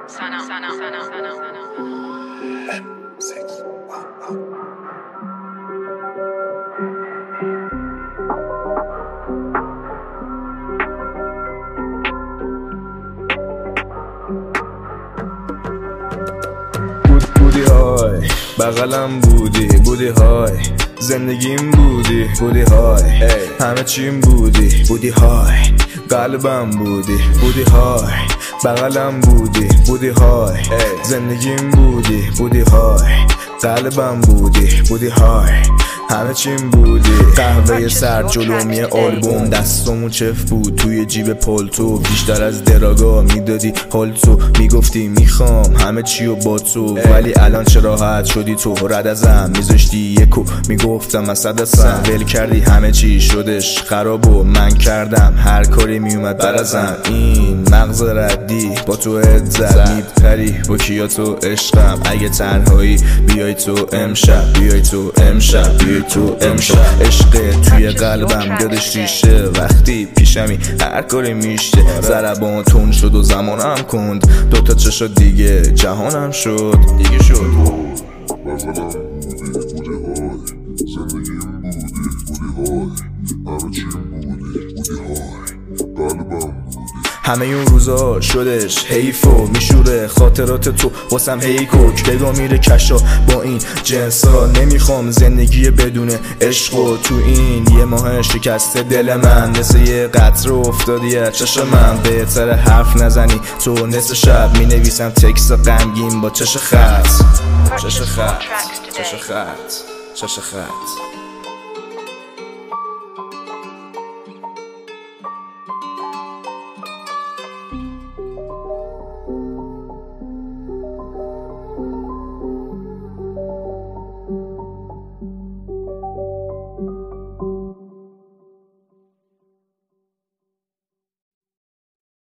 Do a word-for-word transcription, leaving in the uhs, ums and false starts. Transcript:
بودی های بغلم بودی، بودی های زندگیم بودی، بودی های همه چیم بودی، بودی های قلبم بودی، بودی های بغلم بودی، بودی های زندگیم بودی، بودی های قلبم بودی، بودی های همه چیم بودی. قهوه سر جلومی آلبوم دستمون چف بود توی جیب پالتو، بیشتر از دراگا میدادی حال تو، میگفتی میخوام همه چیو با تو، ولی الان چه راحت شدی تو، رد ازم میذاشتی یکو میگفتم از صد هستم، ول کردی همه چی شدش خراب و من کردم هر کاری میومد بر ازم. این مغز ردی با تو عزت میپری با کیا تو عشقم، اگه تنهایی بیای تو امشب، بیای تو امشب، بیای تو امشب. عشق توی قلبم دادش ریشه وقتی پیشمی هر کاری میشه، ضربان تون شد و زمانم کند، دوتا چشا دیگه جهانم شد دیگه شد. بغلم بودی، بودی های زندگیم بودی، بودی های همه چیم بودی، بودی های قلبم بودی. همه اون روزا شدش حیفو میشوره خاطرات تو واسم هیکوک، بگا میره کشا با این جنسا، نمیخوام زندگی بدون عشق و تو این یه ماه شکسته دل من مثل یه قطره افتادی از چش من، بهتر حرف نزنی تو نصف شب مینویسم تکست غمگین با چش خط، چش خط، چش خط، چش خط.